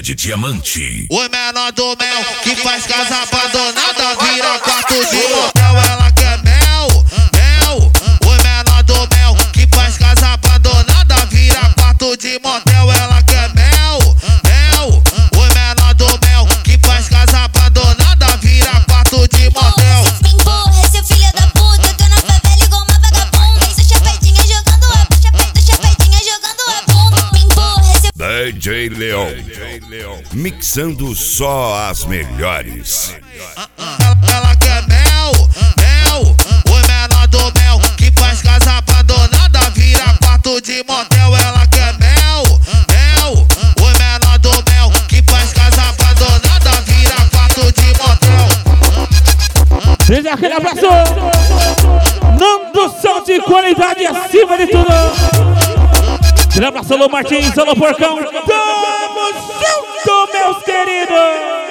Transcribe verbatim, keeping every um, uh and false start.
de diamante. O menor do mel que faz casa abandonada vira quarto de motel. Ela quer mel, mel. O menor do mel que faz casa abandonada vira quarto de motel. Ela quer mel, mel. O menor do mel que faz casa abandonada vira quarto de motel. Me empurra, seu filho da puta. Tô na favela igual uma vagabunda. Isso chapetinha jogando a puxa peito, chapetinha jogando a bunda. Me empurra, seu D J Leon, mixando só as melhores. Ela quer mel, mel. O menor do mel que faz casa abandonada vira quarto de motel. Ela quer mel, mel. O menor do mel que faz casa abandonada vira quarto de motel. Seja aquele abraço. Nando som de qualidade acima de tudo. Aquele abraço, Alô Martins, alô Porcão.